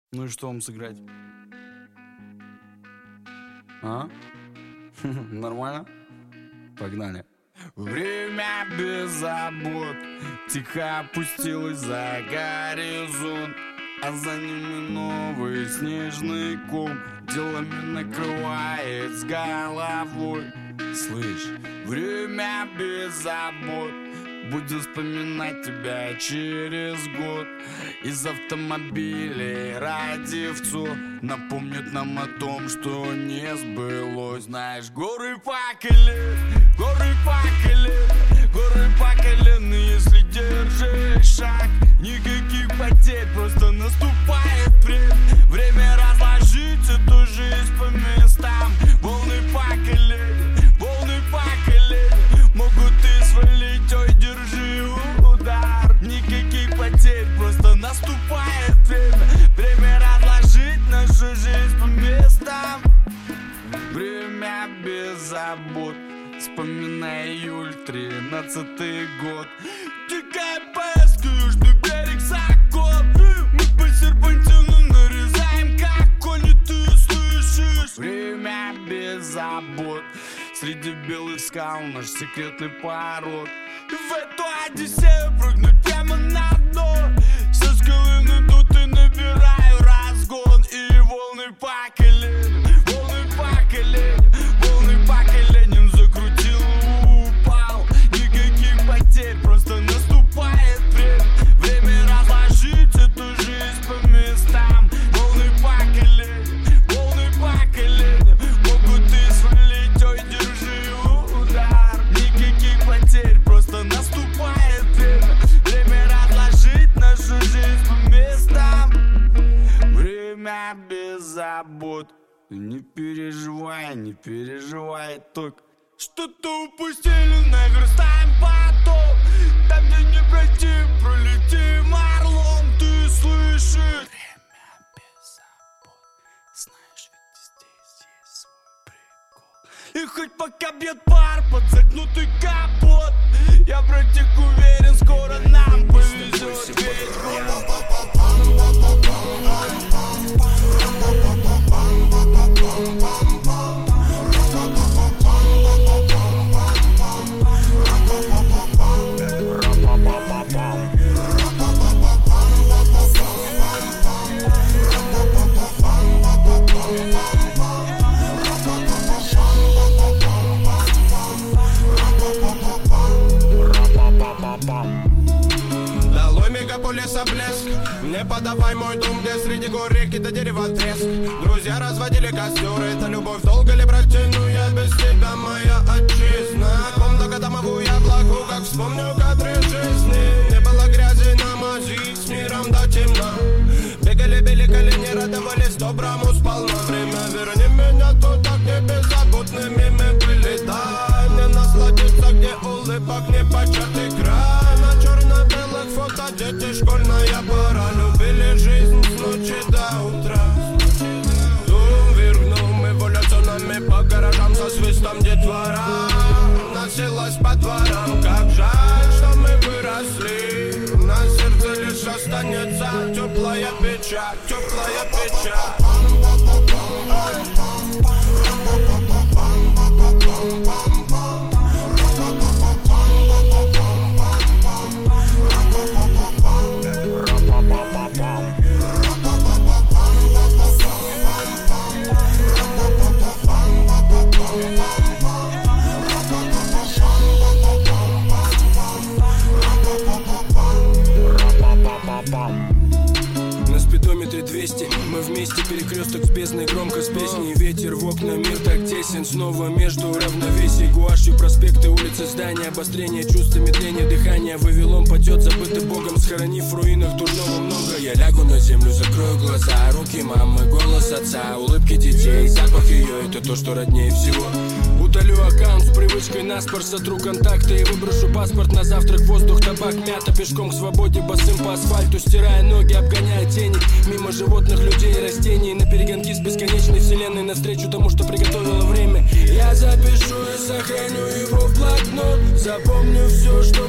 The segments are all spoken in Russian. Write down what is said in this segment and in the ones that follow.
Ну и что вам сыграть? А? Нормально? Погнали. Время без забот тихо опустилось за горизонт, а за ними новый снежный ком делами накрывает с головой. Слышь, время без забот будет вспоминать тебя через год. Из автомобилей радиовцов напомнит нам о том, что не сбылось. Знаешь, горы по колен, горы по колен, горы по колен. И если держишь шаг, никаких потерь, просто наступает время разложить эту жизнь по местам. Волны по колен, волны по колен, могут и свалить, ой, держи удар. Никаких потерь, просто наступает время разложить нашу жизнь по местам. Время без забот, вспоминай июль, 13-й год. Тикай поездка, южный берег Закот. Мы по серпантину нарезаем, как кони, ты слышишь? Время без забот, среди белых скал наш секретный пород. В эту Одиссею прыгнуть прямо на дно. Со скалы идут и набираю разгон. И волны по коленям, волны по коленям, волны по коленям. Закрутил, упал, никаких потерь, просто наступает время разложить эту жизнь по местам. Волны по коленям, волны по коленям, могут и свалить, ой, держи удар. Никаких потерь, просто наступает время разложить нашу жизнь по местам. Время без забот, не переживай, только что-то упустили, наверстаем потом. Там, где не пройти, пролетим орлом, ты слышишь? Время без забот, знаешь, ведь здесь есть свой прикол. И хоть пока бьет пар под загнутый капот, я, братик, уверен, скоро нам повезет весь год. Долой мегаполиса блеск, не подавай мой дом, где среди гор реки до дерева треск. Друзья разводили костер, это любовь, долго ли протяну я без тебя, моя отчизна. Комната домовую яблоку, как вспомню кадры жизни. Не было грязи на мази, с миром до темна. Бегали, били колени, радовались доброму сполна. Время верни меня туда, где беззаботными мы были. Дай мне насладиться, где улыбок не початый край. На черно-белых фото дети, школьная пора. Любили жизнь с ночи до утра. Зум вергнул, мы эволюционами по гаражам со свистом детвора. Носилась по дворам, как жаль, что мы выросли. На сердце лишь останется теплая печаль, теплая печаль. На спидометре 200, мы вместе, перекресток с бездной, громко с песней. Ветер в окна, мир так тесен, снова между равновесий. Гуашью проспекты, улицы, здания, обострение чувств, медление дыхания. Вавилон падет, забытый Богом, схоронив в руинах дурного много. Я лягу на землю, закрою глаза, руки мамы, голос отца, улыбки детей, запах ее, это то, что роднее всего. Удалю аккаунт с привычкой наспор, сотру контакты и выброшу паспорт на завтрак. Воздух, табак, мята, пешком к свободе, босым по асфальту, стирая ноги, обгоняя тени. Мимо животных, людей и растений, на перегонки с бесконечной вселенной, навстречу тому, что приготовило время. Я запишу и сохраню его в блокнот, запомню все, что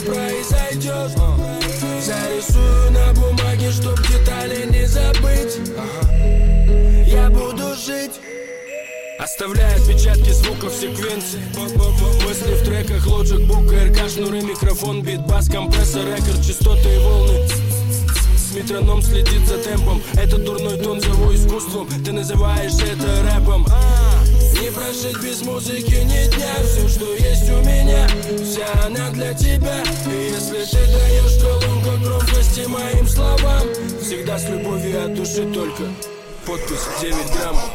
произойдет. Зарисую на бумаге, чтоб детали не забыть. Оставляя отпечатки звуков секвенции. Мысли в треках, Logic, Book, РК, шнуры, микрофон, бит, бас, компрессор, рекорд, частоты и волны. Метроном следит за темпом. Этот дурной тон зову искусством. Ты называешь это рэпом. Не прожить без музыки ни дня. Все, что есть у меня, вся она для тебя. И если ты даешь колонку громкости моим словам, всегда с любовью от души только. Подпись 9 граммов.